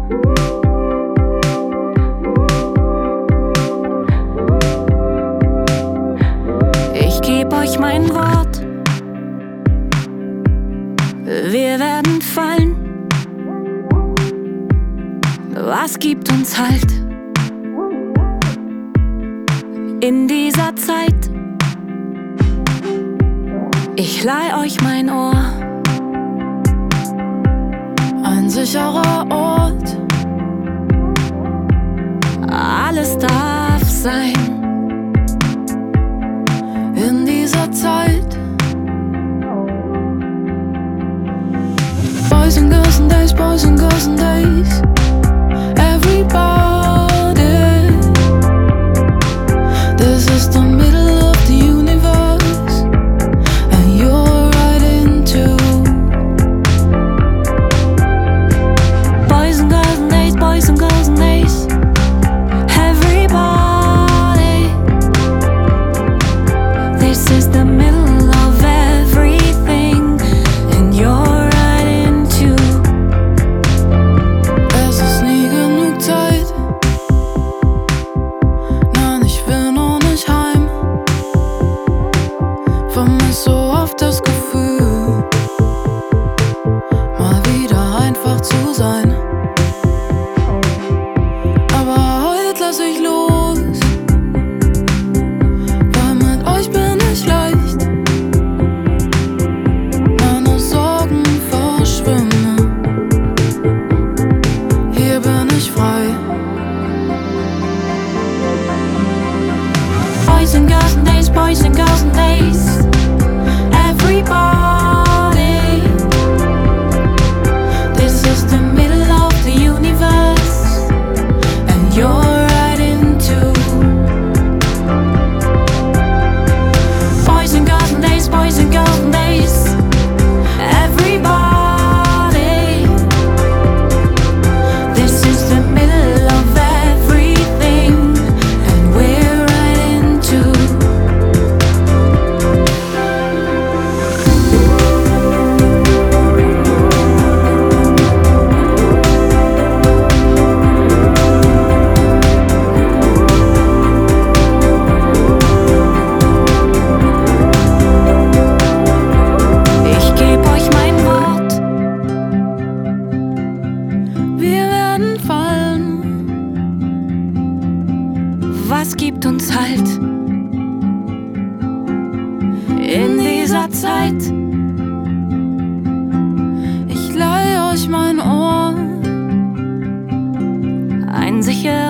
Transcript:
Ich geb euch mein Wort, wir werden fallen. Was gibt uns Halt in dieser Zeit? Ich leih euch mein Ohr, ein sicherer Ort. Alles darf sein in dieser Zeit. Boys and girls and days, boys and girls and days. Everybody, this is the middle of the universe, and you're right into boys and girls and days, boys and girls and days. Everybody, this is the middle of everything, and you're right into. Es ist nie genug Zeit, nein, ich will noch nicht heim. Vermiss so oft das Gefühl, mal wieder einfach zu sein. Aber heute lass ich los, weil mit euch bin ich leicht. Meine Sorgen verschwimmen, hier bin ich frei. Boys and girls and days, boys and girls and days. Everybody, this is the middle of the universe, and you're right into boys and girls and days, boys and girls and days. Everybody, this is the middle of everything, and we're right into. Ich geb euch mein Wort, wir werden fallen. Was gibt uns Halt in dieser Zeit? Ich leih euch mein Ohr, ein sicherer